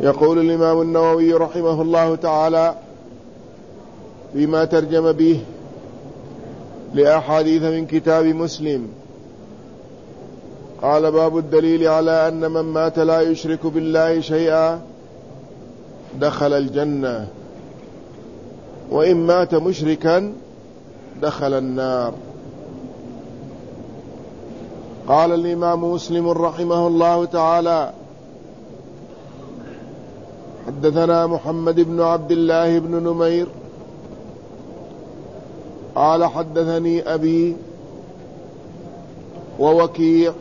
يقول الإمام النووي رحمه الله تعالى فيما ترجم به لأحاديث من كتاب مسلم، قال: باب الدليل على أن من مات لا يشرك بالله شيئا دخل الجنة، وإن مات مشركا دخل النار. قال الإمام مسلم رحمه الله تعالى: حدثنا محمد بن عبد الله بن نمير قال: حدثني أبي ووكيع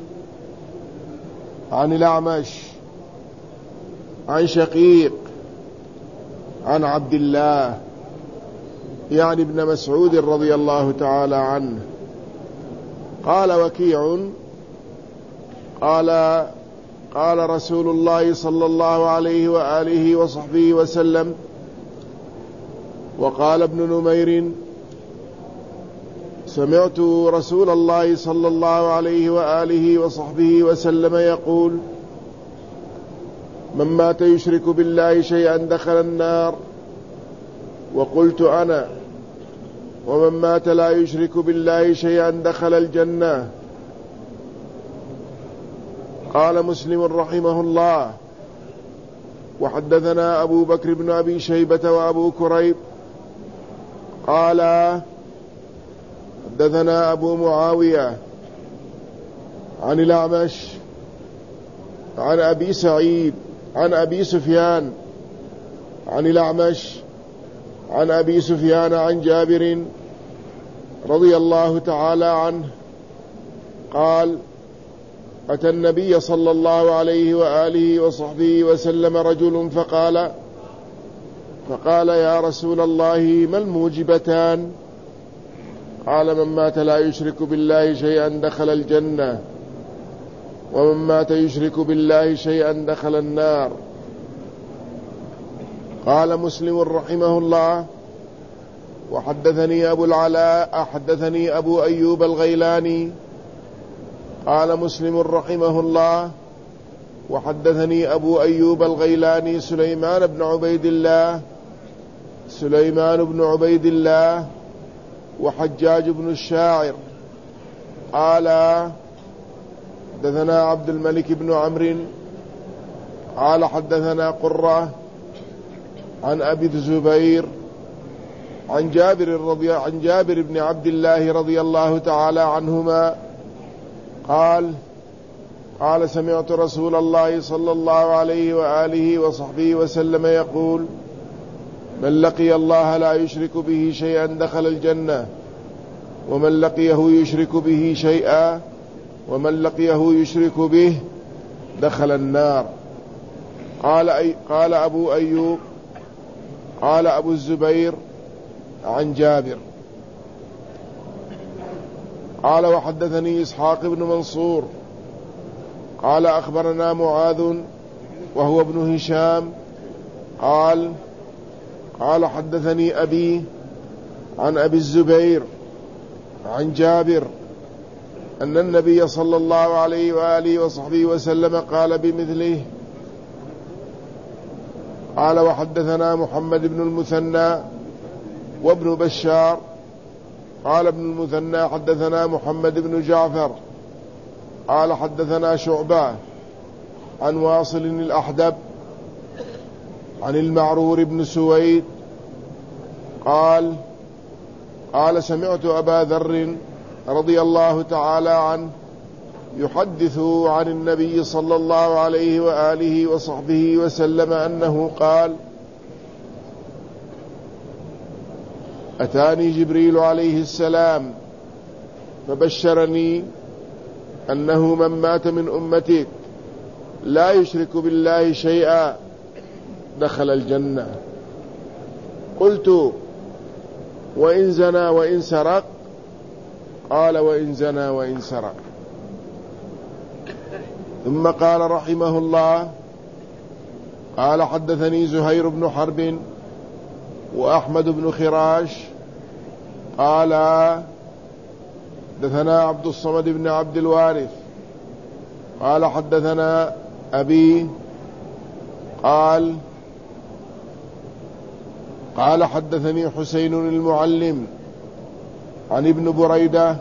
عن الأعمش عن شقيق عن عبد الله يعني ابن مسعود رضي الله تعالى عنه قال وكيع قال رسول الله صلى الله عليه وآله وصحبه وسلم. وقال ابن نمير: سمعت رسول الله صلى الله عليه وآله وصحبه وسلم يقول: من مات يشرك بالله شيئا دخل النار. وقلت أنا: ومن مات لا يشرك بالله شيئا دخل الجنة. قال مسلم رحمه الله: وحدثنا أبو بكر بن أبي شيبة وأبو كريب قال: حدثنا أبو معاوية عن الأعمش عن أبي سعيد عن أبي سفيان عن الأعمش عن أبي سفيان عن جابر رضي الله تعالى عنه قال: أتى النبي صلى الله عليه وآله وصحبه وسلم رجل فقال: يا رسول الله، ما الموجبتان؟ قال: من مات لا يشرك بالله شيئا دخل الجنة، ومن مات يشرك بالله شيئا دخل النار. قال مسلم رحمه الله: وحدثني أبو العلاء حدثني أبو أيوب الغيلاني. قال مسلم رحمه الله: وحدثني أبو أيوب الغيلاني سليمان بن عبيد الله وحجاج بن الشاعر قال: حدثنا عبد الملك بن عمرو قال: حدثنا قرة عن أبي الزبير عن جابر بن عبد الله رضي الله تعالى عنهما قال: سمعت رسول الله صلى الله عليه وآله وصحبه وسلم يقول: من لقي الله لا يشرك به شيئا دخل الجنة، ومن لقيه يشرك به شيئا ومن لقيه يشرك به دخل النار. قال أبو أيوب قال أبو الزبير عن جابر. قال: وحدثني إسحاق بن منصور قال: أخبرنا معاذ وهو ابن هشام قال: حدثني أبي عن أبي الزبير عن جابر أن النبي صلى الله عليه وآله وصحبه وسلم قال بمثله. قال: وحدثنا محمد بن المثنى وابن بشار. قال ابن المثنى: حدثنا محمد بن جعفر قال: حدثنا شعبة عن واصل الأحدب عن المعرور بن سويد قال: سمعت أبا ذر رضي الله تعالى عنه يحدث عن النبي صلى الله عليه وآله وصحبه وسلم أنه قال: أتاني جبريل عليه السلام فبشرني أنه من مات من أمتك لا يشرك بالله شيئا دخل الجنة. قلت: وإن زنى وإن سرق؟ قال: وإن زنى وإن سرق. ثم قال رحمه الله: قال: حدثني زهير بن حرب وأحمد بن خراش قال: حدثنا عبد الصمد بن عبد الوارث قال: حدثنا أبي قال حدثني حسين المعلم عن ابن بريدة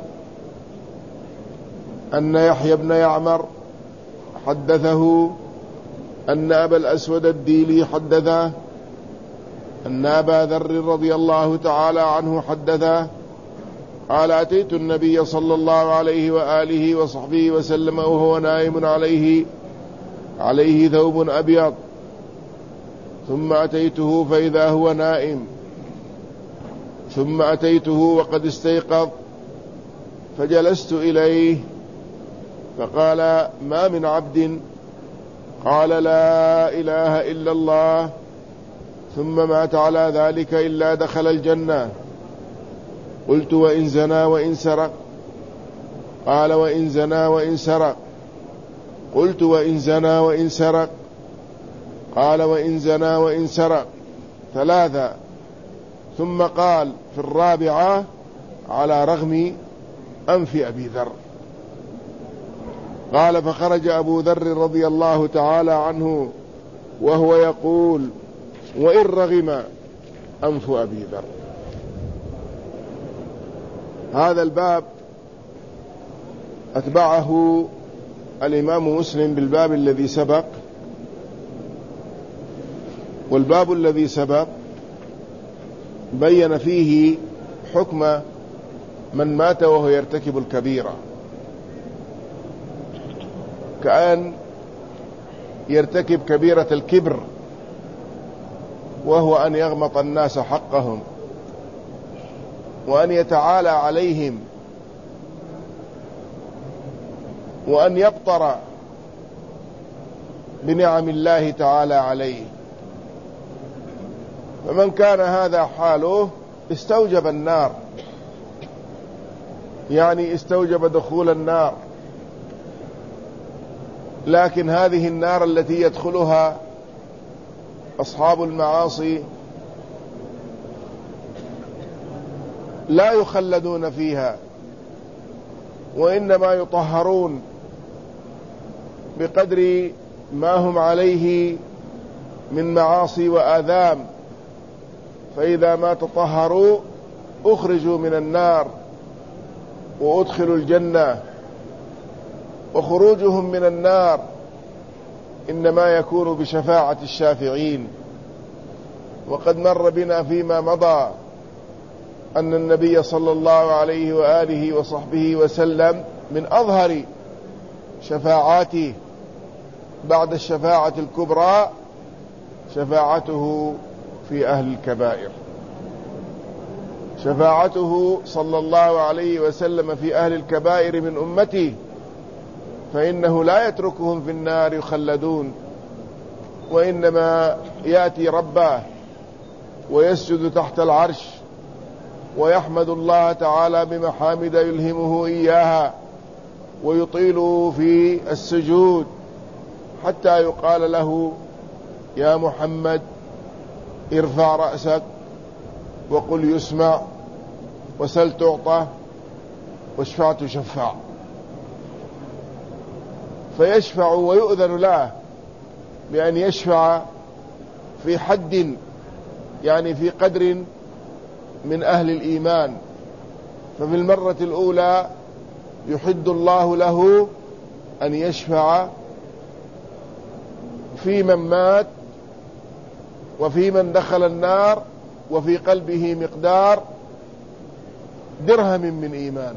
أن يحيى بن يعمر حدثه أن أبا الأسود الديلي حدثه أن أبا ذر رضي الله تعالى عنه حدثه قال أتيت النبي صلى الله عليه وآله وصحبه وسلم وهو نائم عليه ثوب أبيض، ثم أتيته فإذا هو نائم، ثم أتيته وقد استيقظ فجلست إليه فقال ما من عبد قال لا إله إلا الله ثم مات على ذلك إلا دخل الجنة. قلت وإن زنى وإن سرق؟ قال وإن زنى وإن سرق. قلت وإن زنى وإن سرق؟ قال وإن زنى وإن سرق. 3. ثم قال في الرابعة على رغم أنف أبي ذر. قال فخرج أبو ذر رضي الله تعالى عنه وهو يقول وإن رغم أنف أبي ذر. هذا الباب أتبعه الإمام مسلم بالباب الذي سبق، والباب الذي سبق بين فيه حكم من مات وهو يرتكب الكبيرة، كأن يرتكب كبيرة الكبر وهو أن يغمط الناس حقهم وأن يتعالى عليهم وأن يبطر بنعم الله تعالى عليه. فمن كان هذا حاله استوجب النار، يعني استوجب دخول النار. لكن هذه النار التي يدخلها أصحاب المعاصي لا يخلدون فيها، وإنما يطهرون بقدر ما هم عليه من معاصي وآثام، فإذا ما تطهروا أخرجوا من النار وأدخلوا الجنة. وخروجهم من النار إنما يكون بشفاعة الشافعين. وقد مر بنا فيما مضى أن النبي صلى الله عليه وآله وصحبه وسلم من أظهر شفاعاته بعد الشفاعة الكبرى شفاعته في أهل الكبائر. شفاعته صلى الله عليه وسلم في أهل الكبائر من أمته، فإنه لا يتركهم في النار يخلدون، وإنما يأتي ربه ويسجد تحت العرش ويحمد الله تعالى بمحامد يلهمه إياها ويطيل في السجود حتى يقال له يا محمد ارفع رأسك وقل يسمع وسل تعطى واشفع تشفع. فيشفع ويؤذن له بأن يشفع في حد، يعني في قدر من أهل الإيمان. ففي المرة الأولى يحد الله له أن يشفع في من مات وفي من دخل النار وفي قلبه مقدار درهم من إيمان،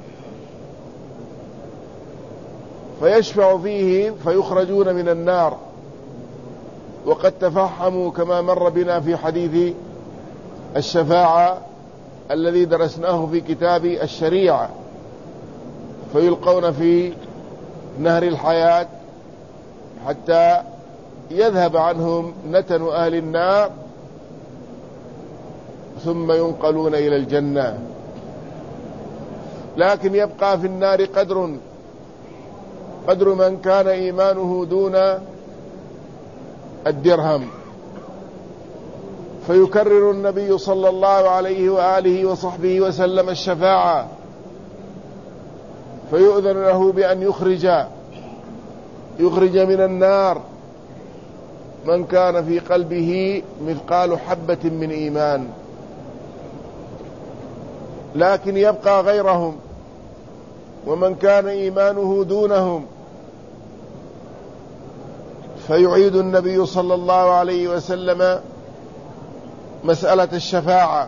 فيشفع فيه فيخرجون من النار. وقد تفحموا كما مر بنا في حديث الشفاعة الذي درسناه في كتاب الشريعة، فيلقون في نهر الحياة حتى يذهب عنهم نتن أهل النار ثم ينقلون إلى الجنة. لكن يبقى في النار قدر من كان إيمانه دون الدرهم، فيكرر النبي صلى الله عليه وآله وصحبه وسلم الشفاعة، فيؤذن له بأن يخرج من النار من كان في قلبه مثقال حبة من إيمان، لكن يبقى غيرهم ومن كان إيمانه دونهم، فيعيد النبي صلى الله عليه وسلم مسألة الشفاعة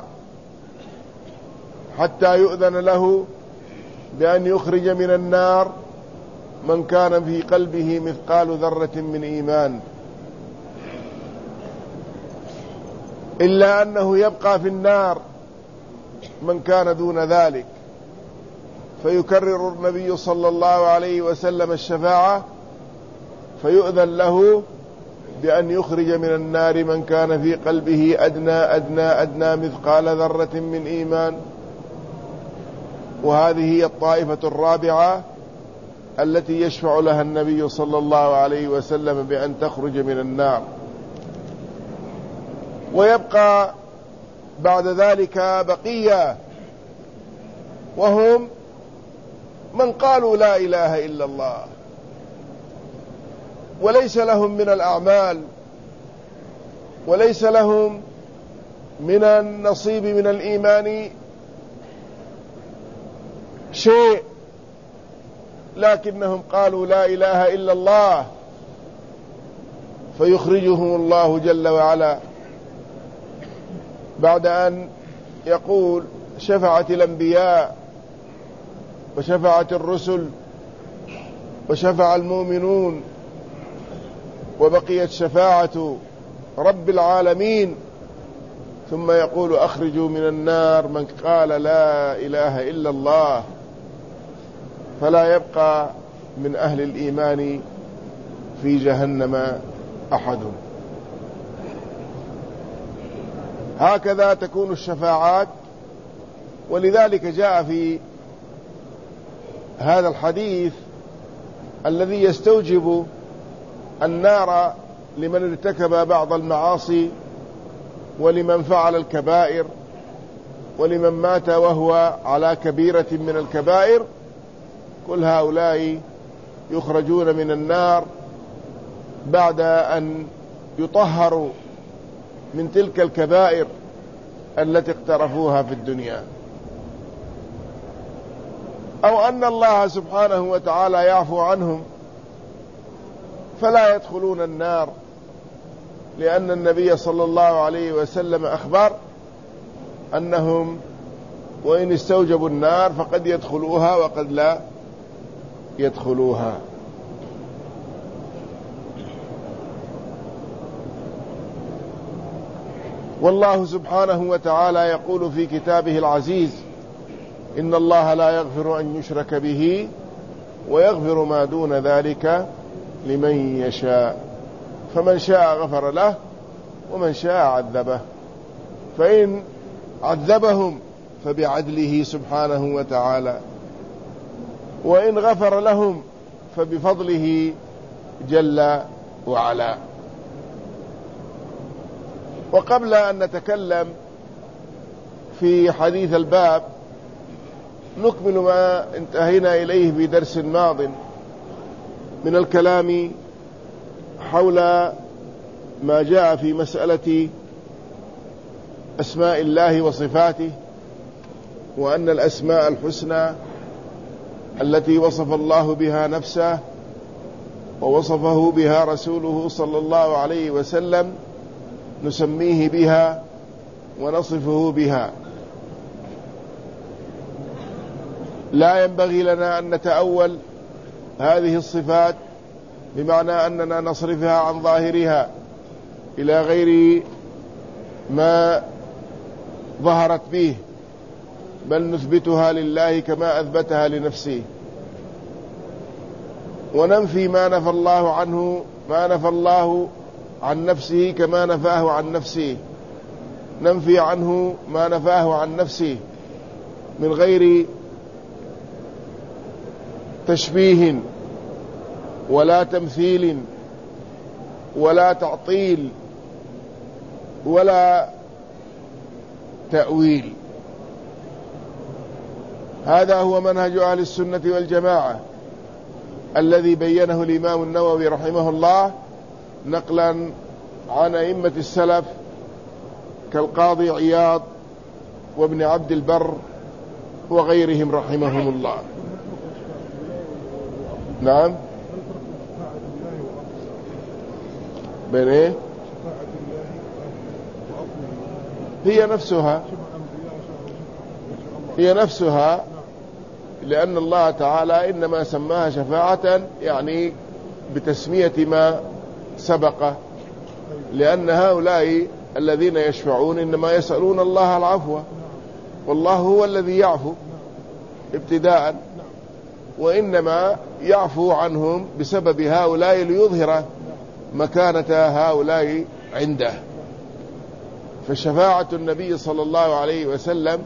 حتى يؤذن له بأن يخرج من النار من كان في قلبه مثقال ذرة من إيمان، إلا أنه يبقى في النار من كان دون ذلك، فيكرر النبي صلى الله عليه وسلم الشفاعة فيؤذن له بأن يخرج من النار من كان في قلبه أدنى مثقال ذرة من إيمان. وهذه هي الطائفة الرابعة التي يشفع لها النبي صلى الله عليه وسلم بأن تخرج من النار. ويبقى بعد ذلك بقية، وهم من قالوا لا إله إلا الله وليس لهم من الأعمال وليس لهم من النصيب من الإيمان شيء، لكنهم قالوا لا إله إلا الله، فيخرجهم الله جل وعلا بعد أن يقول شفعت الأنبياء وشفعت الرسل وشفع المؤمنون وبقيت شفاعة رب العالمين، ثم يقول أخرجوا من النار من قال لا إله إلا الله، فلا يبقى من أهل الإيمان في جهنم أحد. هكذا تكون الشفاعات. ولذلك جاء في هذا الحديث الذي يستوجب النار لمن ارتكب بعض المعاصي ولمن فعل الكبائر ولمن مات وهو على كبيرة من الكبائر، كل هؤلاء يخرجون من النار بعد أن يطهروا من تلك الكبائر التي اقترفوها في الدنيا، أو أن الله سبحانه وتعالى يعفو عنهم فلا يدخلون النار، لأن النبي صلى الله عليه وسلم أخبر أنهم وإن استوجبوا النار فقد يدخلوها وقد لا يدخلوها. والله سبحانه وتعالى يقول في كتابه العزيز إن الله لا يغفر أن يشرك به ويغفر ما دون ذلك لمن يشاء، فمن شاء غفر له ومن شاء عذبه، فإن عذبهم فبعدله سبحانه وتعالى، وإن غفر لهم فبفضله جل وعلا. وقبل أن نتكلم في حديث الباب نكمل ما انتهينا إليه في درس ماض من الكلام حول ما جاء في مسألة أسماء الله وصفاته، وأن الأسماء الحسنى التي وصف الله بها نفسه ووصفه بها رسوله صلى الله عليه وسلم نسميه بها ونصفه بها. لا ينبغي لنا أن نتأول هذه الصفات بمعنى أننا نصرفها عن ظاهرها إلى غير ما ظهرت به، بل نثبتها لله كما أثبتها لنفسه، وننفي ما نفى الله عن نفسه كما نفاه عن نفسه، ننفي عنه ما نفاه عن نفسه من غير تشبيه ولا تمثيل ولا تعطيل ولا تأويل. هذا هو منهج أهل السنة والجماعة الذي بينه الإمام النووي رحمه الله نقلا عن أئمة السلف كالقاضي عياض وابن عبد البر وغيرهم رحمهم الله. نعم. بين ايه؟ هي نفسها لأن الله تعالى إنما سماها شفاعة يعني بتسمية ما سبق، لأن هؤلاء الذين يشفعون إنما يسألون الله العفو، والله هو الذي يعفو ابتداء، وإنما يعفو عنهم بسبب هؤلاء ليظهر مكانة هؤلاء عنده. فشفاعة النبي صلى الله عليه وسلم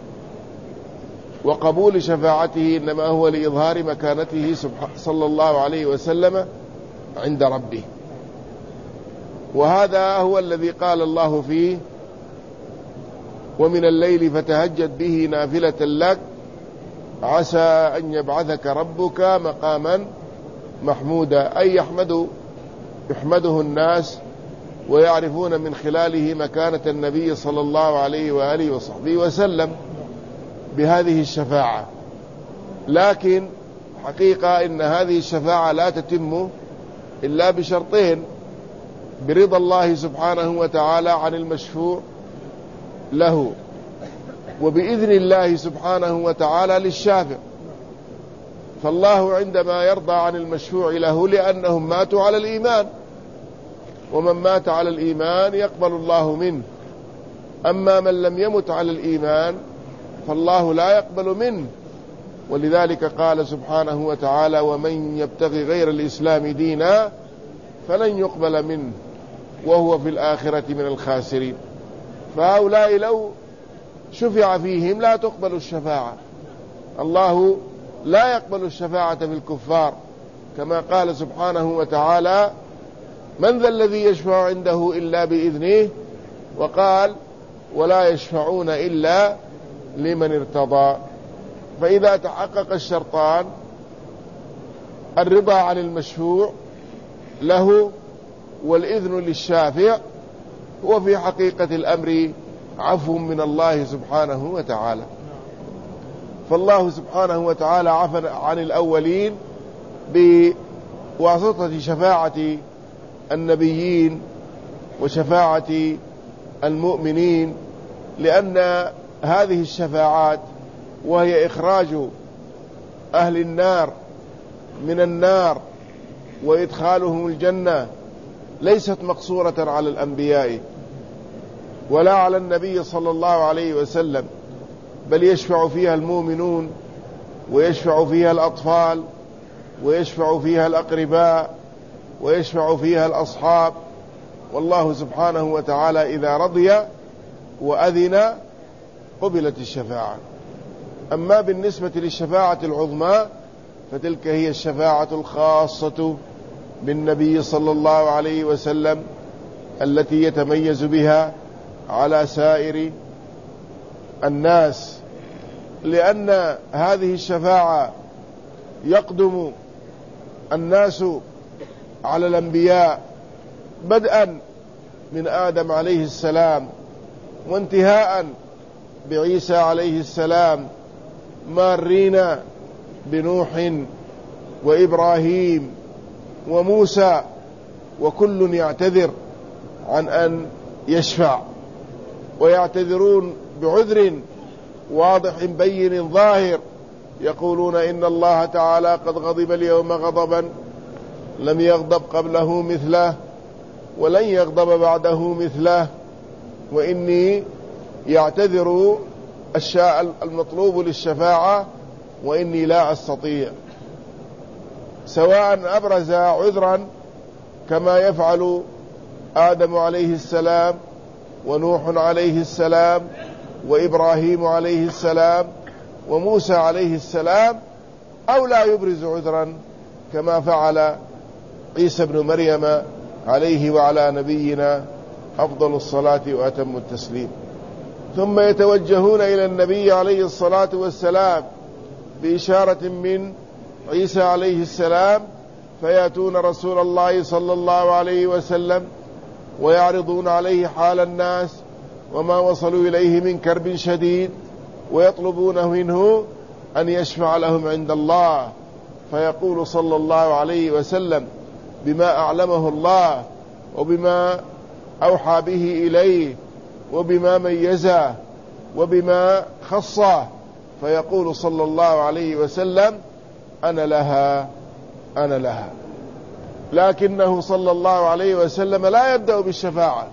وقبول شفاعته إنما هو لإظهار مكانته صلى الله عليه وسلم عند ربه. وهذا هو الذي قال الله فيه: ومن الليل فتهجد به نافلة لك عسى أن يبعثك ربك مقاما محمودا، أي يحمده الناس ويعرفون من خلاله مكانة النبي صلى الله عليه وآله وصحبه وسلم بهذه الشفاعة. لكن حقيقة إن هذه الشفاعة لا تتم إلا بشرطين: برضا الله سبحانه وتعالى عن المشفوع له، وبإذن الله سبحانه وتعالى للشافع. فالله عندما يرضى عن المشفوع له لأنهم ماتوا على الإيمان، ومن مات على الإيمان يقبل الله منه. أما من لم يمت على الإيمان فالله لا يقبل منه، ولذلك قال سبحانه وتعالى: ومن يبتغي غير الإسلام دينا فلن يقبل منه وهو في الآخرة من الخاسرين. فهؤلاء لو شفع فيهم لا تقبل الشفاعة. الله لا يقبل الشفاعة في الكفار، كما قال سبحانه وتعالى: من ذا الذي يشفع عنده إلا بإذنه، وقال: ولا يشفعون إلا لمن ارتضى. فإذا تحقق الشرطان، الرضا عن المشفوع له والإذن للشافع، هو في حقيقة الأمر عفو من الله سبحانه وتعالى. فالله سبحانه وتعالى عفى عن الأولين بواسطة شفاعة النبيين وشفاعة المؤمنين، لأن هذه الشفاعات وهي إخراج أهل النار من النار وإدخالهم الجنة ليست مقصورة على الأنبياء ولا على النبي صلى الله عليه وسلم، بل يشفع فيها المؤمنون، ويشفع فيها الأطفال، ويشفع فيها الأقرباء، ويشفع فيها الأصحاب. والله سبحانه وتعالى إذا رضي وأذن قبلت الشفاعة. أما بالنسبة للشفاعة العظمى فتلك هي الشفاعة الخاصة بالنبي صلى الله عليه وسلم، التي يتميز بها على سائر الناس، لأن هذه الشفاعة يقدم الناس على الأنبياء بدءا من آدم عليه السلام وانتهاء بعيسى عليه السلام، مارين بنوح وإبراهيم وموسى، وكل يعتذر عن أن يشفع، ويعتذرون بعذر واضح بين ظاهر، يقولون إن الله تعالى قد غضب اليوم غضبا لم يغضب قبله مثله ولن يغضب بعده مثله، وإني يعتذر الشاء المطلوب للشفاعة وإني لا أستطيع، سواء أبرز عذرا كما يفعل آدم عليه السلام ونوح عليه السلام وإبراهيم عليه السلام وموسى عليه السلام، أو لا يبرز عذرا كما فعل عيسى بن مريم عليه وعلى نبينا أفضل الصلاة وأتم التسليم. ثم يتوجهون إلى النبي عليه الصلاة والسلام بإشارة من عيسى عليه السلام، فيأتون رسول الله صلى الله عليه وسلم ويعرضون عليه حال الناس وما وصلوا إليه من كرب شديد، ويطلبون منه أن يشفع لهم عند الله، فيقول صلى الله عليه وسلم بما أعلمه الله وبما أوحى به إليه وبما ميزه وبما خصه، فيقول صلى الله عليه وسلم أنا لها أنا لها. لكنه صلى الله عليه وسلم لا يبدأ بالشفاعة،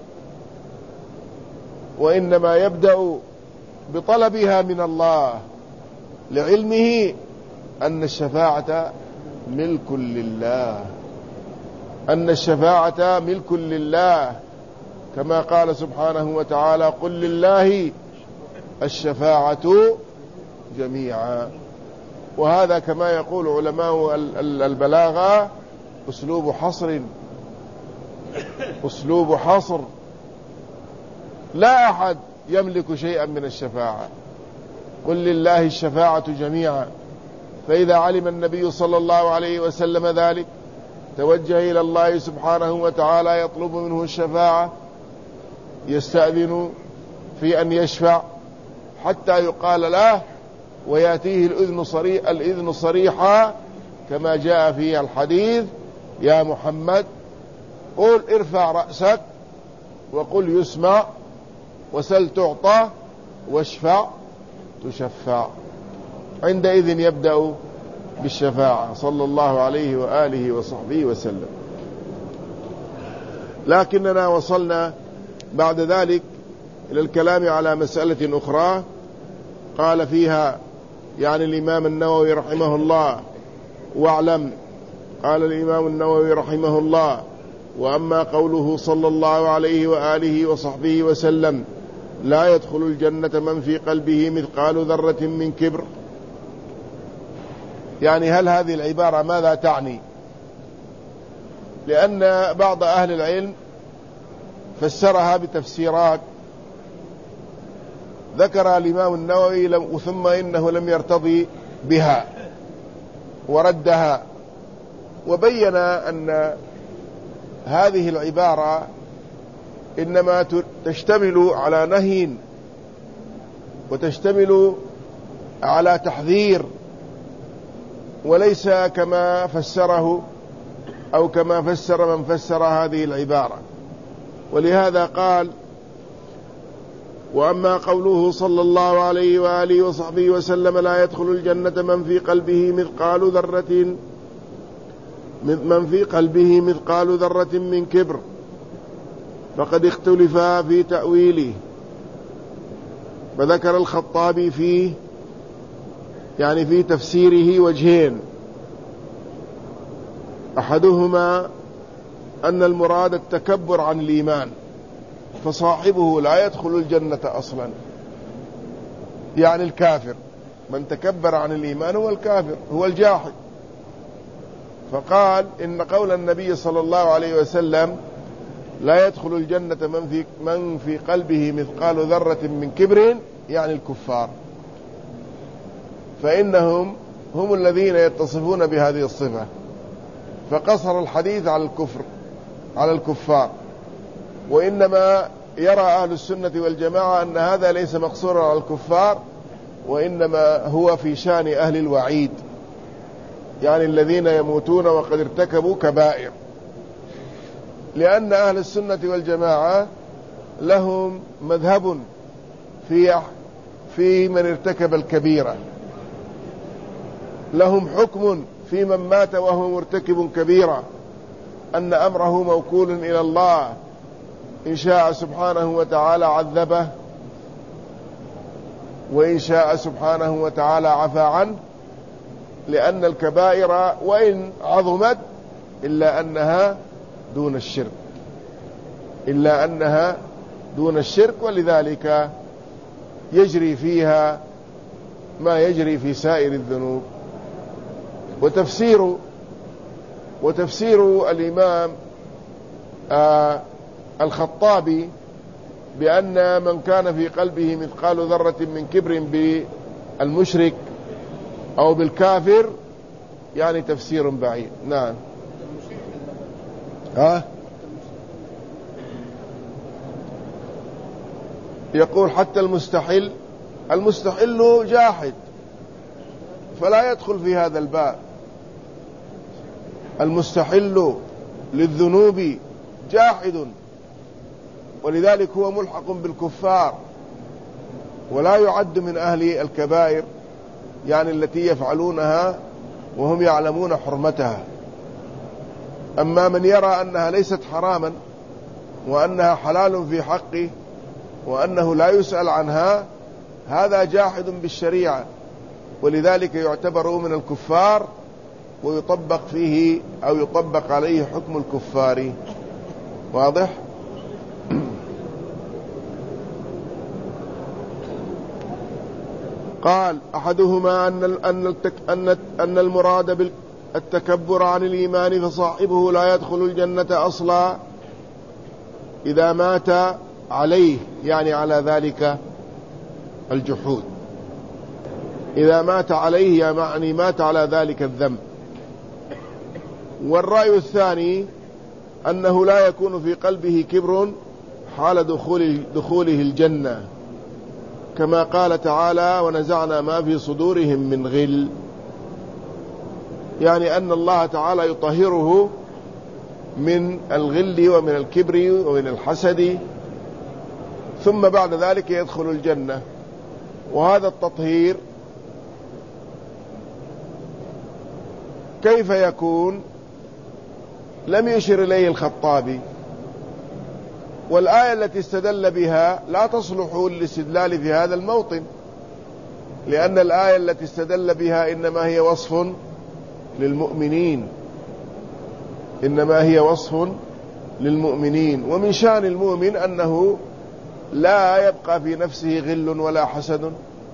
وإنما يبدأ بطلبها من الله، لعلمه أن الشفاعة ملك لله، أن الشفاعة ملك لله، كما قال سبحانه وتعالى قل لله الشفاعة جميعا. وهذا كما يقول علماء البلاغة أسلوب حصر، أسلوب حصر، لا أحد يملك شيئا من الشفاعة، قل لله الشفاعة جميعا. فإذا علم النبي صلى الله عليه وسلم ذلك توجه إلى الله سبحانه وتعالى يطلب منه الشفاعة، يستأذن في أن يشفع حتى يقال له ويأتيه الإذن صريحا كما جاء في الحديث يا محمد قل ارفع رأسك وقل يسمع وسل تعطى واشفع تشفع. عندئذ يبدأ بالشفاعة صلى الله عليه وآله وصحبه وسلم. لكننا وصلنا بعد ذلك إلى الكلام على مسألة أخرى قال فيها يعني الإمام النووي رحمه الله واعلم، قال الإمام النووي رحمه الله وأما قوله صلى الله عليه وآله وصحبه وسلم لا يدخل الجنة من في قلبه مثقال ذرة من كبر، يعني هل هذه العبارة ماذا تعني؟ لأن بعض أهل العلم فسرها بتفسيرات ذكر الإمام النووي ثم إنه لم يرتضي بها وردها، وبين أن هذه العبارة إنما تشتمل على نهي وتشتمل على تحذير، وليس كما فسره أو كما فسر من فسر هذه العبارة. ولهذا قال وأما قوله صلى الله عليه وآله وصحبه وسلم لا يدخل الجنة من في قلبه مثقال ذرة من كبر، فقد اختلفا في تأويله، فذكر الخطابي فيه يعني في تفسيره وجهين، أحدهما أن المراد التكبر عن الإيمان، فصاحبه لا يدخل الجنة أصلا، يعني الكافر، من تكبر عن الإيمان هو الكافر هو الجاحد. فقال إن قول النبي صلى الله عليه وسلم لا يدخل الجنة من في قلبه مثقال ذرة من كبر يعني الكفار، فإنهم هم الذين يتصفون بهذه الصفة، فقصر الحديث على الكفار. وإنما يرى أهل السنة والجماعة أن هذا ليس مقصورا على الكفار، وإنما هو في شأن أهل الوعيد، يعني الذين يموتون وقد ارتكبوا كبائر، لأن أهل السنة والجماعة لهم مذهب في من ارتكب الكبيرة، لهم حكم في من مات وهو مرتكب كبيرة، أن أمره موكول إلى الله، إن شاء سبحانه وتعالى عذبه وإن شاء سبحانه وتعالى عفى عنه، لأن الكبائر وإن عظمت إلا أنها دون الشرك، ولذلك يجري فيها ما يجري في سائر الذنوب. وتفسير الإمام الخطابي بأن من كان في قلبه مثقال ذرة من كبر بالمشرك أو بالكافر يعني تفسير بعيد. نعم يقول حتى المستحل جاحد فلا يدخل في هذا الباب. المستحل للذنوب جاحد، ولذلك هو ملحق بالكفار ولا يعد من أهل الكبائر، يعني التي يفعلونها وهم يعلمون حرمتها. أما من يرى أنها ليست حراما وأنها حلال في حقه وأنه لا يسأل عنها، هذا جاحد بالشريعة، ولذلك يعتبر من الكفار ويطبق فيه أو يطبق عليه حكم الكفار. واضح؟ قال أحدهما أن المراد بالتكبر عن الإيمان فصاحبه لا يدخل الجنة أصلا إذا مات عليه، يعني على ذلك الجحود. إذا مات عليه يعني مات على ذلك الذنب. والرأي الثاني أنه لا يكون في قلبه كبر حال دخوله الجنة، كما قال تعالى ونزعنا ما في صدورهم من غل، يعني أن الله تعالى يطهره من الغل ومن الكبر ومن الحسد، ثم بعد ذلك يدخل الجنة. وهذا التطهير كيف يكون؟ لم يشر إليه الخطابي، والآية التي استدل بها لا تصلح للاستدلال في هذا الموطن، لأن الآية التي استدل بها إنما هي وصف للمؤمنين، إنما هي وصف للمؤمنين، ومن شأن المؤمن أنه لا يبقى في نفسه غل ولا حسد،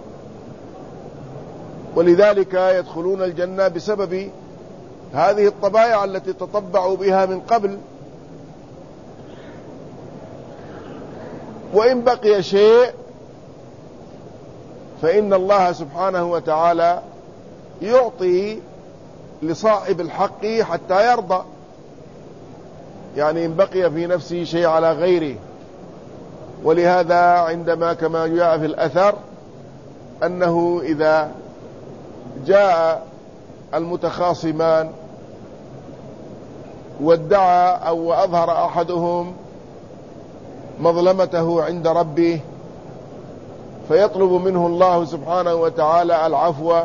ولذلك يدخلون الجنة بسبب هذه الطبائع التي تطبعوا بها من قبل. وإن بقي شيء فإن الله سبحانه وتعالى يعطي لصاحب الحق حتى يرضى، يعني إن بقي في نفسه شيء على غيره. ولهذا عندما كما جاء في الأثر أنه إذا جاء المتخاصمان وادعى أو أظهر أحدهم مظلمته عند ربه فيطلب منه الله سبحانه وتعالى العفو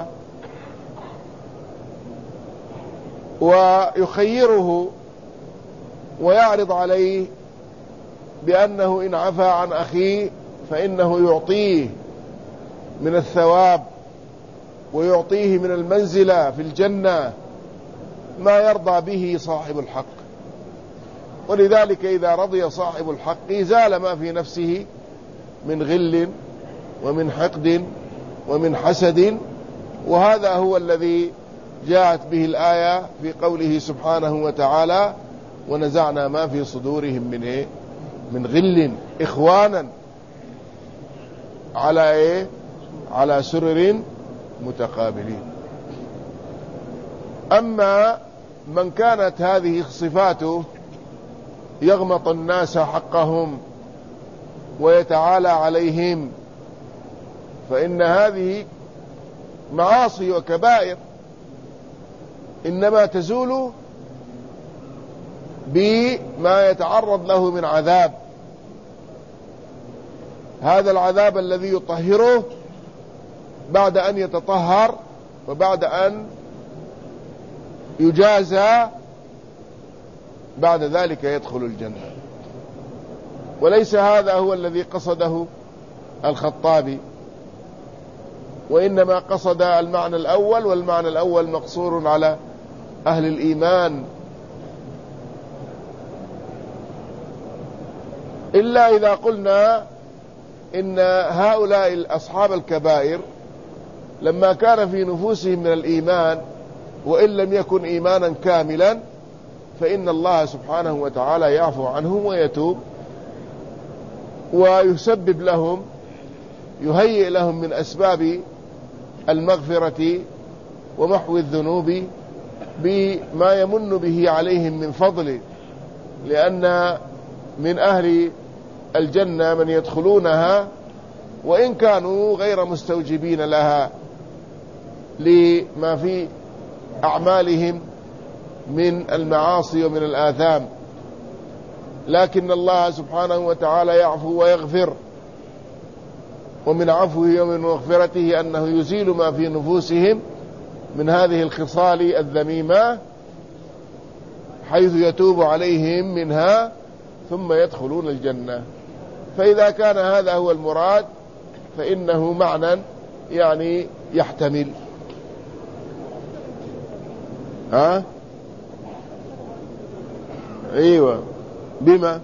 ويخيره ويعرض عليه بأنه إن عفى عن أخيه فإنه يعطيه من الثواب ويعطيه من المنزلة في الجنة ما يرضى به صاحب الحق. ولذلك إذا رضي صاحب الحق زال ما في نفسه من غل ومن حقد ومن حسد، وهذا هو الذي جاءت به الآية في قوله سبحانه وتعالى ونزعنا ما في صدورهم من غل إخوانا على سرر متقابلين. أما من كانت هذه صفاته يغمط الناس حقهم ويتعالى عليهم، فإن هذه معاصي وكبائر إنما تزول بما يتعرض له من عذاب. هذا العذاب الذي يطهره بعد أن يتطهر وبعد أن يجازى، بعد ذلك يدخل الجنة. وليس هذا هو الذي قصده الخطابي، وإنما قصد المعنى الأول، والمعنى الأول مقصور على أهل الإيمان. إلا إذا قلنا إن هؤلاء أصحاب الكبائر لما كان في نفوسهم من الإيمان وإن لم يكن إيمانا كاملا فإن الله سبحانه وتعالى يعفو عنهم ويتوب ويسبب لهم، يهيئ لهم من أسباب المغفرة ومحو الذنوب بما يمن به عليهم من فضله. لأن من أهل الجنة من يدخلونها وإن كانوا غير مستوجبين لها لما في أعمالهم من المعاصي ومن الآثام، لكن الله سبحانه وتعالى يعفو ويغفر، ومن عفوه ومن مغفرته أنه يزيل ما في نفوسهم من هذه الخصال الذميمة حيث يتوب عليهم منها ثم يدخلون الجنة. فإذا كان هذا هو المراد فإنه معنى يعني يحتمل. أيوة، بما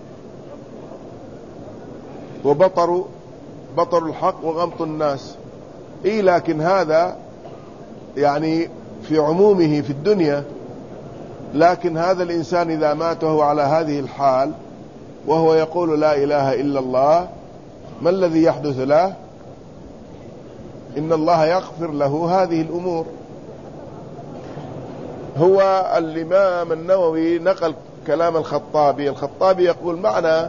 وبطر الحق وغمط الناس. لكن هذا يعني في عمومه في الدنيا، لكن هذا الإنسان إذا مات وهو على هذه الحال وهو يقول لا إله إلا الله، ما الذي يحدث له؟ إن الله يغفر له هذه الأمور. هو الإمام النووي نقل كلام الخطابي يقول معنى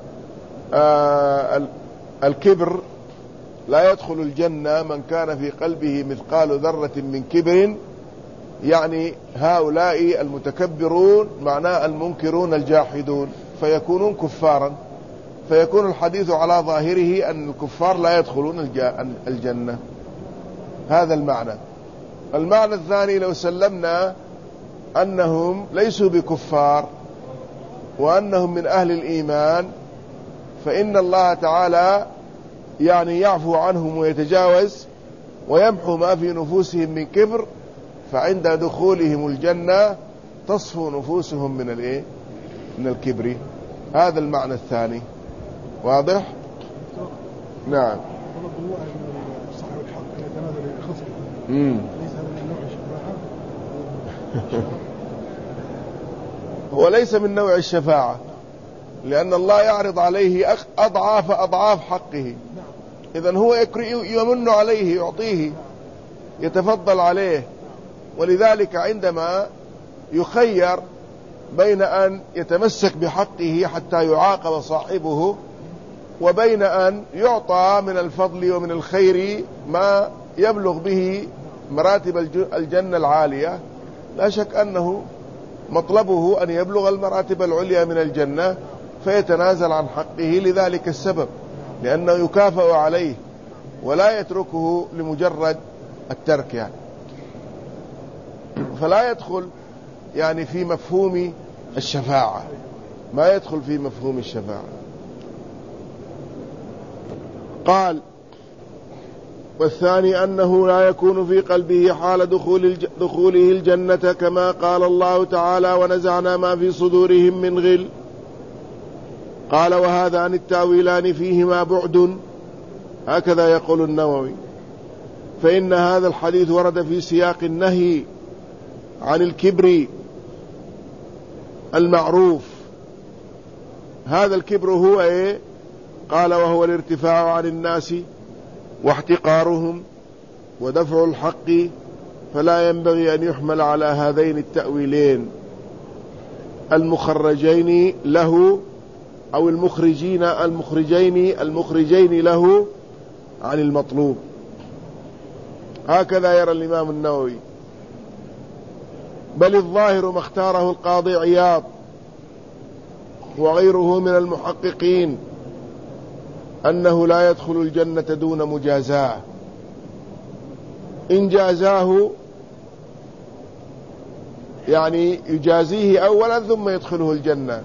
الكبر لا يدخل الجنة من كان في قلبه مثقال ذرة من كبر، يعني هؤلاء المتكبرون معناه المنكرون الجاحدون فيكونون كفارا، فيكون الحديث على ظاهره أن الكفار لا يدخلون الجنة. هذا المعنى. المعنى الثاني لو سلمنا أنهم ليسوا بكفار وأنهم من أهل الإيمان، فإن الله تعالى يعني يعفو عنهم ويتجاوز ويمحو ما في نفوسهم من كبر، فعند دخولهم الجنة تصفو نفوسهم من الكبر. هذا المعنى الثاني. واضح؟ نعم. هو ليس من نوع الشفاعة، لأن الله يعرض عليه أضعاف حقه. إذن هو يمن عليه، يعطيه، يتفضل عليه. ولذلك عندما يخير بين أن يتمسك بحقه حتى يعاقب صاحبه وبين أن يعطى من الفضل ومن الخير ما يبلغ به مراتب الجنة العالية، لا شك أنه مطلبه أن يبلغ المراتب العليا من الجنة فيتنازل عن حقه لذلك السبب، لأنه يكافئ عليه ولا يتركه لمجرد الترك يعني. فلا يدخل يعني في مفهوم الشفاعة، ما يدخل في مفهوم الشفاعة. قال: والثاني أنه لا يكون في قلبه حال دخوله الجنة كما قال الله تعالى: ونزعنا ما في صدورهم من غل. قال: وهذان التاويلان فيهما بعد، هكذا يقول النووي، فإن هذا الحديث ورد في سياق النهي عن الكبر المعروف. هذا الكبر هو إيه؟ قال: وهو الارتفاع عن الناس واحتقارهم ودفع الحق، فلا ينبغي أن يحمل على هذين التأويلين المخرجين له أو المخرجين له عن المطلوب. هكذا يرى الإمام النووي. بل الظاهر ما اختاره القاضي عياض وغيره من المحققين أنه لا يدخل الجنة دون مجازاة. إن جازاه يعني يجازيه أولا ثم يدخله الجنة،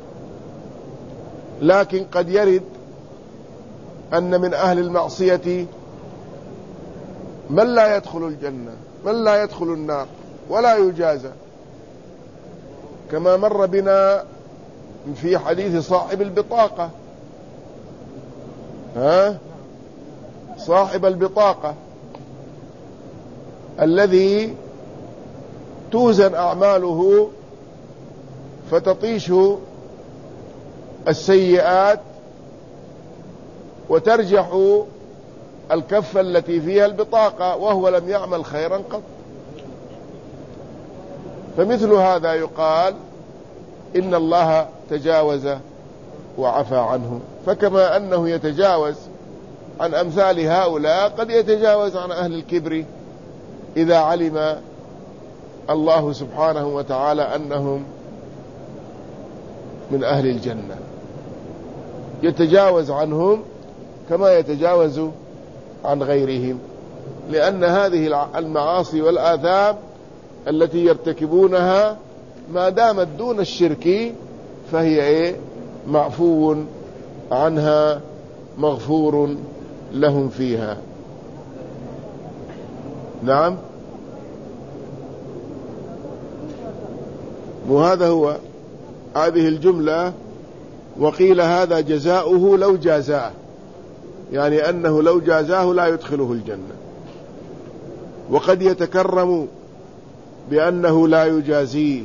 لكن قد يرد أن من أهل المعصية من لا يدخل الجنة، من لا يدخل النار ولا يجازى، كما مر بنا في حديث صاحب البطاقة. صاحب البطاقة الذي توزن أعماله فتطيش السيئات وترجح الكفة التي فيها البطاقة وهو لم يعمل خيرا قط. فمثل هذا يقال إن الله تجاوز وعفى عنه. فكما أنه يتجاوز عن أمثال هؤلاء قد يتجاوز عن أهل الكبر إذا علم الله سبحانه وتعالى أنهم من أهل الجنة، يتجاوز عنهم كما يتجاوز عن غيرهم، لأن هذه المعاصي والآثام التي يرتكبونها ما دامت دون الشرك فهي معفو عنها مغفور لهم فيها. نعم، وهذا هو هذه الجملة. وقيل هذا جزاؤه لو جازاه، يعني أنه لو جازاه لا يدخله الجنة. وقد يتكرم بأنه لا يجازيه،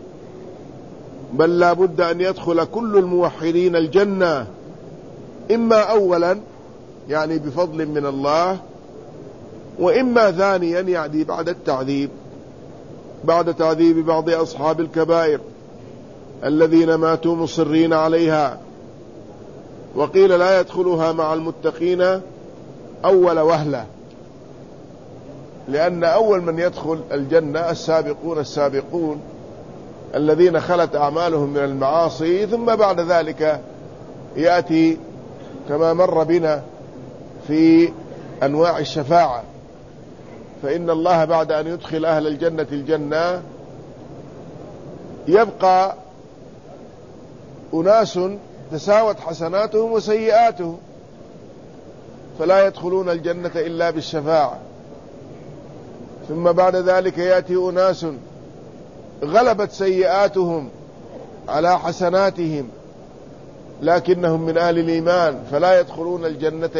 بل لا بد أن يدخل كل الموحدين الجنة، إما أولا يعني بفضل من الله، وإما ثانيا يعني بعد تعذيب بعض أصحاب الكبائر الذين ماتوا مصرين عليها. وقيل لا يدخلها مع المتقين أول وهلة، لأن أول من يدخل الجنة السابقون الذين خلت أعمالهم من المعاصي، ثم بعد ذلك يأتي كما مر بنا في أنواع الشفاعة، فإن الله بعد أن يدخل أهل الجنة الجنة يبقى أناس تساوت حسناتهم وسيئاتهم، فلا يدخلون الجنة إلا بالشفاعة. ثم بعد ذلك يأتي أناس غلبت سيئاتهم على حسناتهم لكنهم من أهل الإيمان، فلا يدخلون الجنة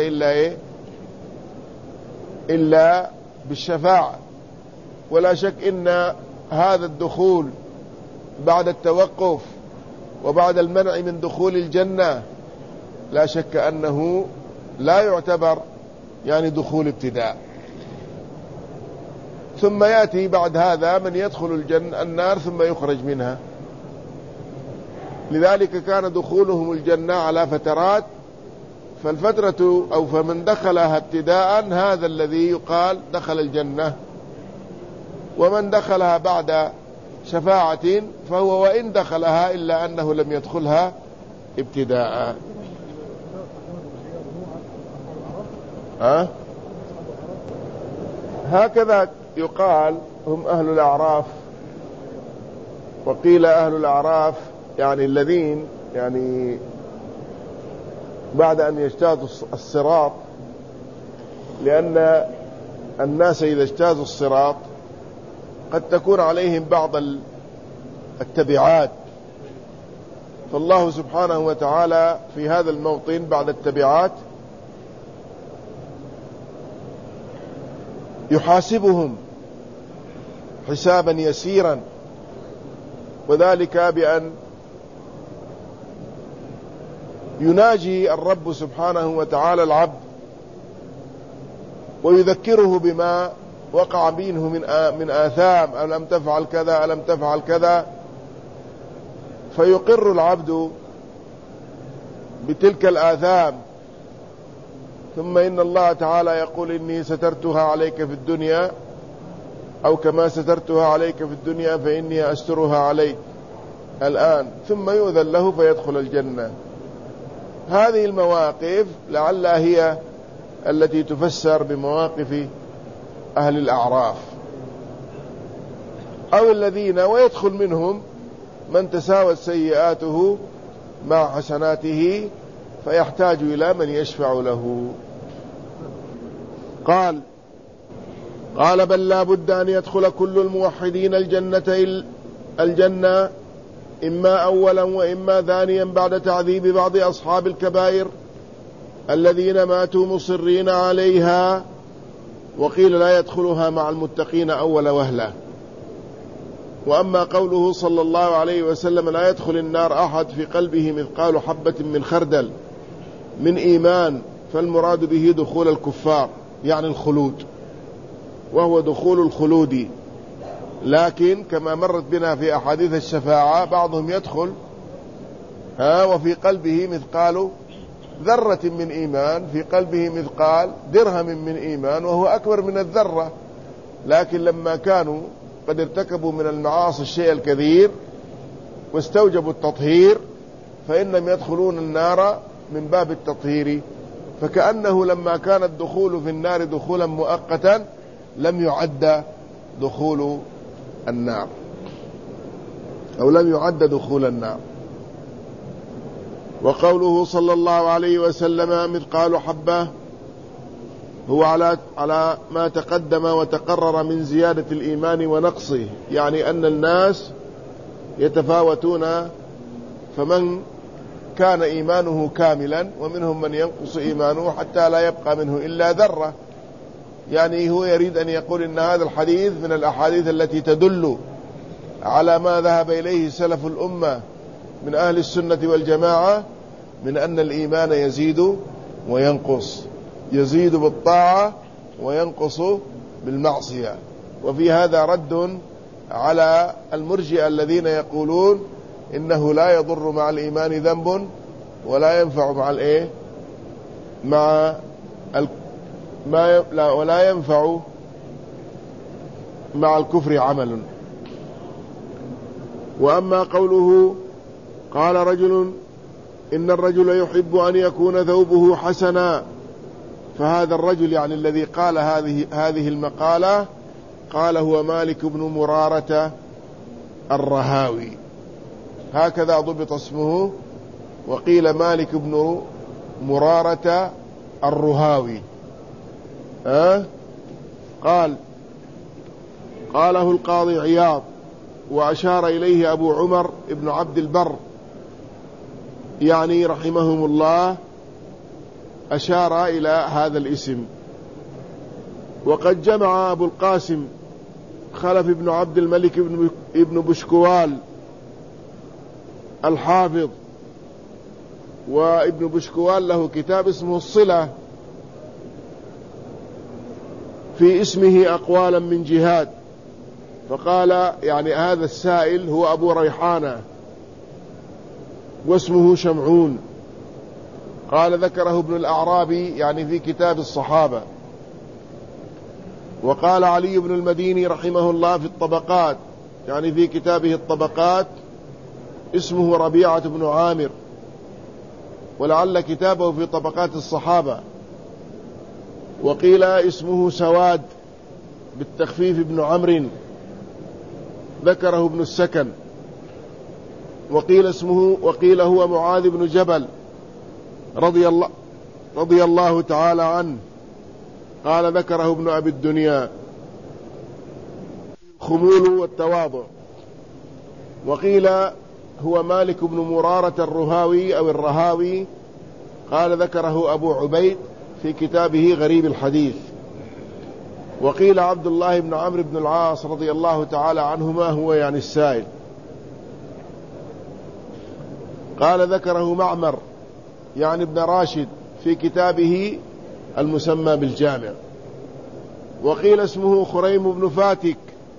إلا بالشفاعة. ولا شك إن هذا الدخول بعد التوقف وبعد المنع من دخول الجنة لا شك أنه لا يعتبر يعني دخول ابتداء. ثم يأتي بعد هذا من يدخل النار ثم يخرج منها، لذلك كان دخولهم الجنة على فترات، فالفترة أو فمن دخلها ابتداء هذا الذي يقال دخل الجنة، ومن دخلها بعد شفاعة فهو وإن دخلها إلا أنه لم يدخلها ابتداء. هكذا يقال هم أهل الأعراف. وقيل أهل الأعراف يعني الذين يعني بعد أن يجتازوا الصراط، لأن الناس إذا اجتازوا الصراط قد تكون عليهم بعض التبعات، فالله سبحانه وتعالى في هذا الموطن بعد التبعات يحاسبهم حسابا يسيرا، وذلك بأن يناجي الرب سبحانه وتعالى العبد ويذكره بما وقع منه من آثام، ألم تفعل كذا ألم تفعل كذا، فيقر العبد بتلك الآثام. ثم إن الله تعالى يقول إني سترتها عليك في الدنيا، أو كما سترتها عليك في الدنيا فإني أسترها عليك الآن، ثم يؤذن له فيدخل الجنة. هذه المواقف لعلها هي التي تفسر بمواقف أهل الأعراف، أو الذين ويدخل منهم من تساوت سيئاته مع حسناته فيحتاج إلى من يشفع له. قال بل لا بد أن يدخل كل الموحدين الجنة إما أولا وإما ثانيا بعد تعذيب بعض أصحاب الكبائر الذين ماتوا مصرين عليها. وقيل لا يدخلها مع المتقين أول وهلة. وأما قوله صلى الله عليه وسلم لا يدخل النار أحد في قلبه مثقال حبة من خردل من إيمان، فالمراد به دخول الكفار يعني الخلود، وهو دخول الخلود. لكن كما مرت بنا في أحاديث الشفاعة بعضهم يدخل وفي قلبه مثقال ذرة من إيمان في قلبه مثقال درهم من إيمان وهو أكبر من الذرة، لكن لما كانوا قد ارتكبوا من المعاصي الشيء الكثير واستوجبوا التطهير فإنهم يدخلون النار من باب التطهير، فكأنه لما كان الدخول في النار دخولا مؤقتا لم يعد دخول النار أو لم يعد دخول النار. وقوله صلى الله عليه وسلم مثقال حبة هو على ما تقدم وتقرر من زيادة الإيمان ونقصه، يعني أن الناس يتفاوتون، فمن كان إيمانه كاملا ومنهم من ينقص إيمانه حتى لا يبقى منه إلا ذرة. يعني هو يريد أن يقول إن هذا الحديث من الأحاديث التي تدل على ما ذهب إليه سلف الأمة من أهل السنة والجماعة من أن الإيمان يزيد وينقص، يزيد بالطاعة وينقص بالمعصية. وفي هذا رد على المرجئة الذين يقولون إنه لا يضر مع الإيمان ذنب ولا ينفع ولا ينفع مع الكفر عمل. وأما قوله قال رجل إن الرجل يحب أن يكون ثوبه حسنا، فهذا الرجل يعني الذي قال هذه المقالة قال هو مالك بن مرارة الرهاوي، هكذا ضبط اسمه، وقيل مالك بن مرارة الرهاوي. قاله القاضي عياض، وأشار إليه أبو عمر ابن عبد البر يعني رحمهم الله، أشار إلى هذا الاسم. وقد جمع أبو القاسم خلف بن عبد الملك ابن بشكوال الحافظ، وابن بشكوال له كتاب اسمه الصلة في اسمه أقوالا من جهاد، فقال يعني هذا السائل هو أبو ريحانة واسمه شمعون. قال ذكره ابن الأعرابي يعني في كتاب الصحابة. وقال علي بن المديني رحمه الله في الطبقات يعني في كتابه الطبقات اسمه ربيعة بن عامر، ولعل كتابه في طبقات الصحابة. وقيل اسمه سواد بالتخفيف بن عمرو، ذكره ابن السكن. وقيل هو معاذ بن جبل رضي الله تعالى عنه، قال ذكره ابن أبي الدنيا. الخمول والتواضع. وقيل هو مالك بن مرارة الرهاوي أو الرهاوي، قال ذكره أبو عبيد في كتابه غريب الحديث. وقيل عبد الله بن عمرو بن العاص رضي الله تعالى عنهما هو يعني السائل. قال ذكره معمر يعني ابن راشد في كتابه المسمى بالجامع. وقيل اسمه خريم بن فاتك،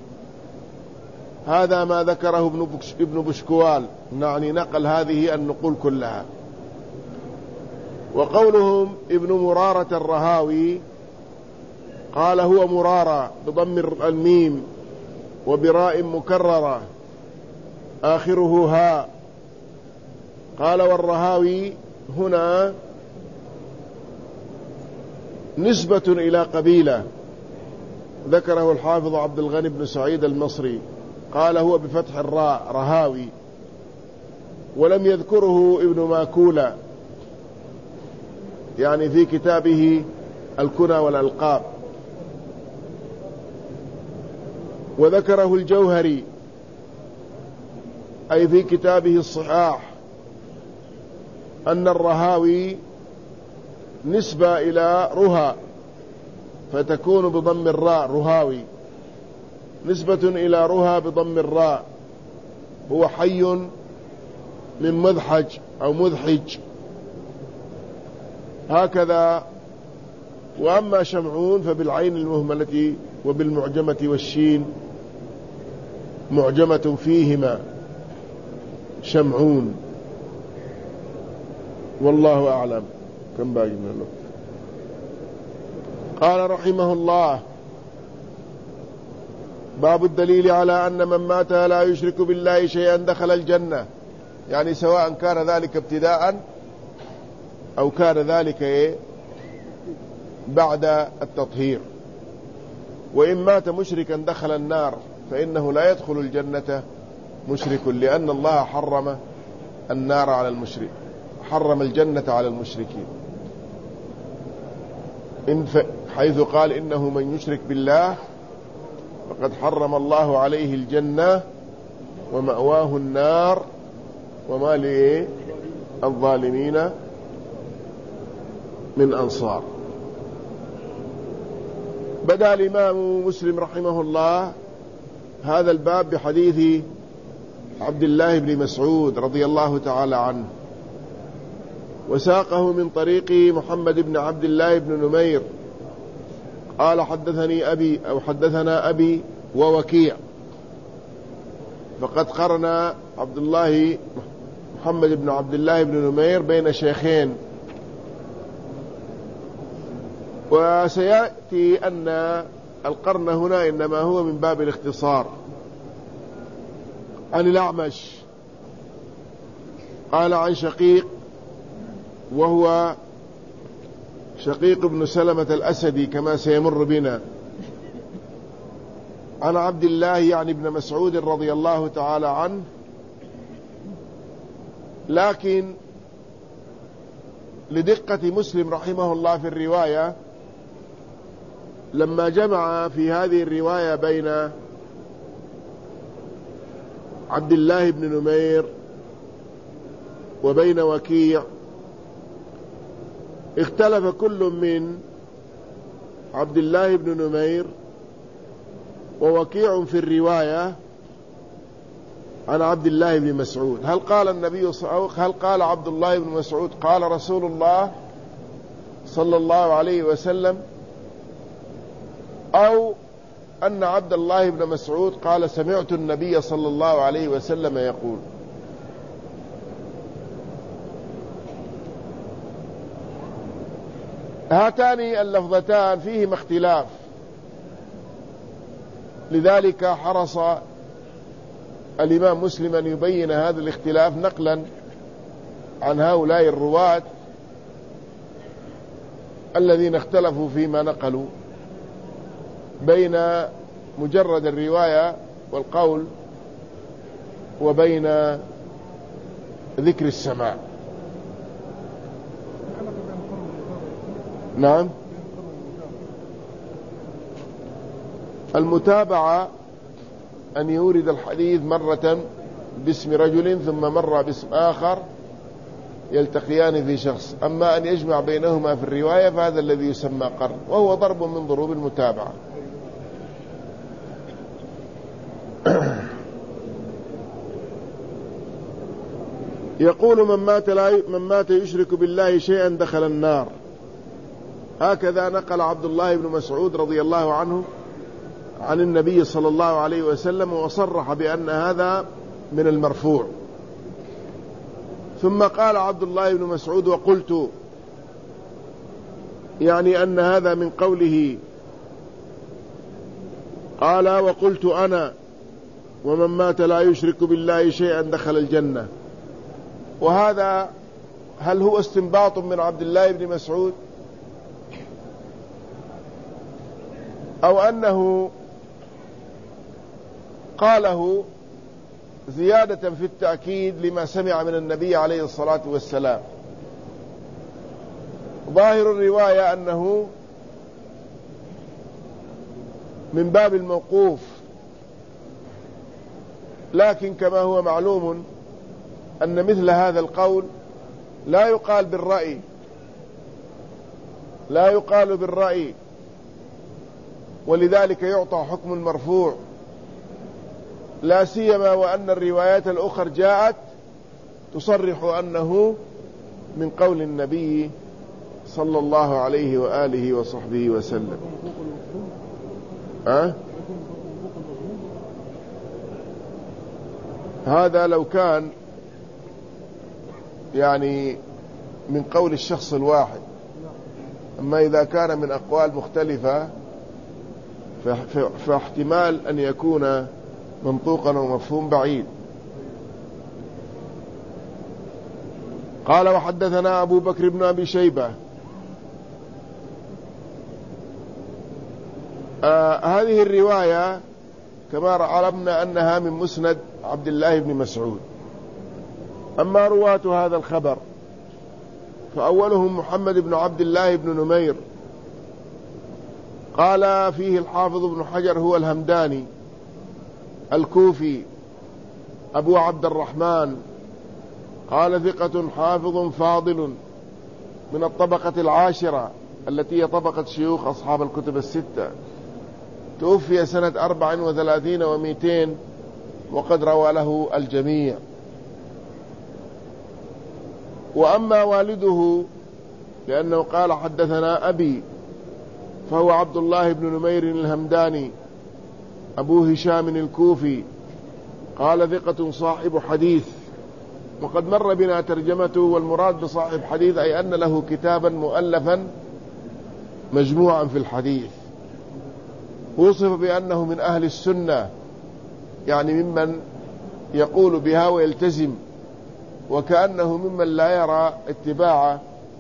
هذا ما ذكره ابن بشكوال، يعني نقل هذه النقول كلها. وقولهم ابن مرارة الرهاوي قال هو مرارة بضم الميم وبراء مكررة آخره ها. قال والرهاوي هنا نسبة إلى قبيلة، ذكره الحافظ عبد الغني بن سعيد المصري، قال هو بفتح الراء رهاوي، ولم يذكره ابن ماكولة يعني في كتابه الكنى والألقاب. وذكره الجوهري أي في كتابه الصحاح أن الرهاوي نسبة إلى رها فتكون بضم الراء رهاوي، نسبة إلى رها بضم الراء، هو حي من مذحج أو مذحج هكذا. وأما شمعون فبالعين المهملة وبالمعجمة والشين معجمة فيهما شمعون، والله أعلم. كم باقي من الوقت؟ قال رحمه الله: باب الدليل على أن من مات لا يشرك بالله شيئا دخل الجنة. يعني سواء كان ذلك ابتداء أو كان ذلك بعد التطهير. وإن مات مشركا دخل النار، فإنه لا يدخل الجنة مشرك، لأن الله حرم النار على المشرك، حرم الجنة على المشركين، حيث قال: إنه من يشرك بالله فقد حرم الله عليه الجنة ومأواه النار وما للظالمين من أنصار. بدأ الإمام مسلم رحمه الله هذا الباب بحديث عبد الله بن مسعود رضي الله تعالى عنه، وساقه من طريق محمد بن عبد الله بن نمير قال: حدثنا أبي ووكيع. فقد قرن محمد بن عبد الله بن نمير بين شيخين، وسيأتي أن القرن هنا إنما هو من باب الاختصار. عن الأعمش قال: عن شقيق، وهو شقيق بن سلمة الأسدي كما سيمر بنا، عن عبد الله يعني ابن مسعود رضي الله تعالى عنه. لكن لدقة مسلم رحمه الله في الرواية، لما جمع في هذه الرواية بين عبد الله بن نمير وبين وكيع، اختلف كل من عبد الله بن نمير ووكيع في الرواية عن عبد الله بن مسعود. هل قال عبد الله بن مسعود قال رسول الله صلى الله عليه وسلم، أو أن عبد الله بن مسعود قال سمعت النبي صلى الله عليه وسلم يقول؟ هاتان اللفظتان فيهما اختلاف، لذلك حرص الإمام مسلم أن يبين هذا الاختلاف نقلا عن هؤلاء الرواة الذين اختلفوا فيما نقلوا بين مجرد الرواية والقول وبين ذكر السماع. نعم، المتابعة أن يورد الحديث مرة باسم رجل ثم مرة باسم آخر يلتقيان في شخص، أما أن يجمع بينهما في الرواية فهذا الذي يسمى قرن، وهو ضرب من ضروب المتابعة. يقول: من مات يشرك بالله شيئا دخل النار. هكذا نقل عبد الله بن مسعود رضي الله عنه عن النبي صلى الله عليه وسلم، وصرح بأن هذا من المرفوع. ثم قال عبد الله بن مسعود: وقلت، يعني أن هذا من قوله. قال: وقلت أنا: ومن مات لا يشرك بالله شيئا دخل الجنة. وهذا هل هو استنباط من عبد الله بن مسعود، أو أنه قاله زيادة في التأكيد لما سمع من النبي عليه الصلاة والسلام؟ ظاهر الرواية أنه من باب الموقوف، لكن كما هو معلوم أن مثل هذا القول لا يقال بالرأي، ولذلك يعطى حكم المرفوع، لا سيما وأن الروايات الأخرى جاءت تصرح أنه من قول النبي صلى الله عليه وآله وصحبه وسلم. هذا لو كان يعني من قول الشخص الواحد. أما إذا كان من أقوال مختلفة فاحتمال أن يكون منطوقا ومفهوم بعيد. قال وحدثنا أبو بكر بن أبي شيبة. هذه الرواية كما علمنا أنها من مسند عبد الله بن مسعود. أما رواة هذا الخبر فأولهم محمد بن عبد الله بن نمير، قال فيه الحافظ ابن حجر هو الهمداني الكوفي أبو عبد الرحمن، قال ثقة حافظ فاضل من الطبقة العاشرة التي هي طبقة شيوخ أصحاب الكتب الستة، توفي سنة 34 و200 وقد روى له الجميع. وأما والده لأنه قال حدثنا أبي فهو عبد الله بن نمير الهمداني أبو هشام الكوفي، قال ثقة صاحب حديث، وقد مر بنا ترجمته. والمراد بصاحب حديث أي أن له كتابا مؤلفا مجموعا في الحديث. وصف بأنه من أهل السنة، يعني ممن يقول بها ويلتزم، وكأنه ممن لا يرى اتباع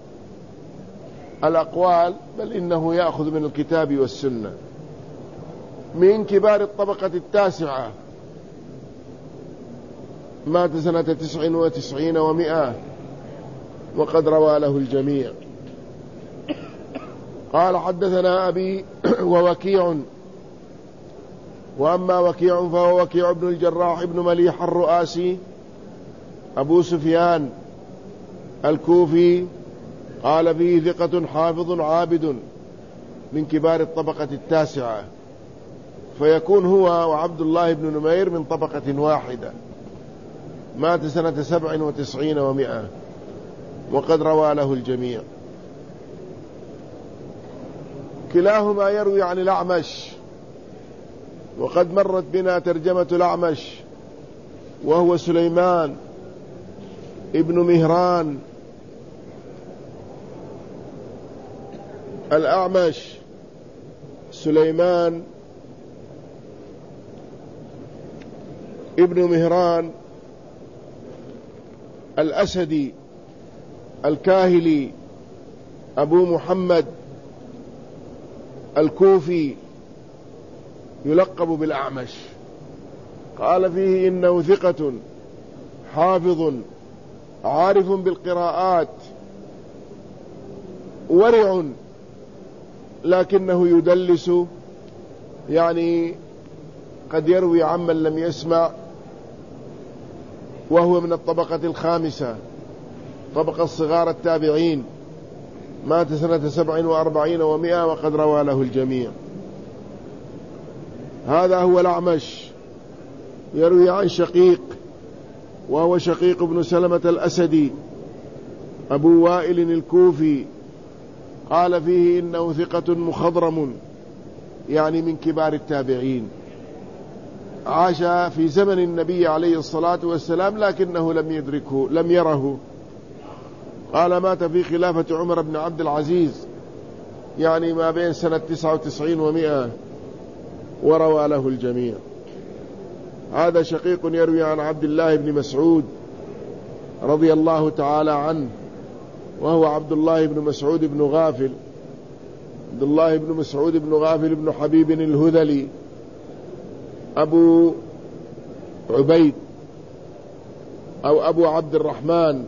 الأقوال بل إنه يأخذ من الكتاب والسنة. من كبار الطبقة التاسعة، مات سنة 99 و100 وقد روى له الجميع. قال حدثنا أبي ووكيع. وأما وكيع فهو وكيع بن الجراح بن مليح الرؤاسي أبو سفيان الكوفي، قال فيه ثقة حافظ عابد من كبار الطبقة التاسعة، فيكون هو وعبد الله بن نمير من طبقة واحدة. مات سنة 97 و100 وقد روى له الجميع. كلاهما يروي عن الأعمش، وقد مرت بنا ترجمة الأعمش، وهو سليمان ابن مهران الأعمش، سليمان ابن مهران الأسدي الكاهلي أبو محمد الكوفي يلقب بالأعمش. قال فيه إنه ثقة حافظ عارف بالقراءات ورع، لكنه يدلس، يعني قد يروي عمن لم يسمع، وهو من الطبقة الخامسة، طبقة صغار التابعين. مات سنة 47 و100 وقد روى له الجميع. هذا هو الأعمش، يروي عن شقيق، وهو شقيق بن سلمة الأسدي أبو وائل الكوفي، قال فيه إنه ثقة مخضرم، يعني من كبار التابعين، عاش في زمن النبي عليه الصلاة والسلام لكنه لم يره. قال مات في خلافة عمر بن عبد العزيز، يعني ما بين سنة 99 و100 وروى له الجميع. هذا شقيق يروي عن عبد الله بن مسعود رضي الله تعالى عنه، وهو عبد الله بن مسعود بن غافل، عبد الله بن مسعود بن غافل بن حبيب الهذلي أبو عبيد أو أبو عبد الرحمن،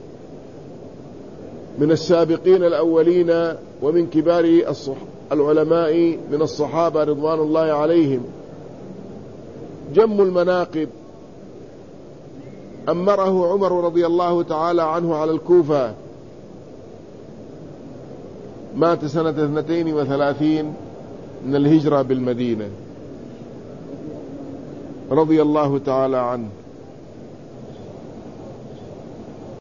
من السابقين الأولين ومن كبار العلماء من الصحابة رضوان الله عليهم، جم المناقب. أمره عمر رضي الله تعالى عنه على الكوفة، مات سنة 32 من الهجرة بالمدينة رضي الله تعالى عنه.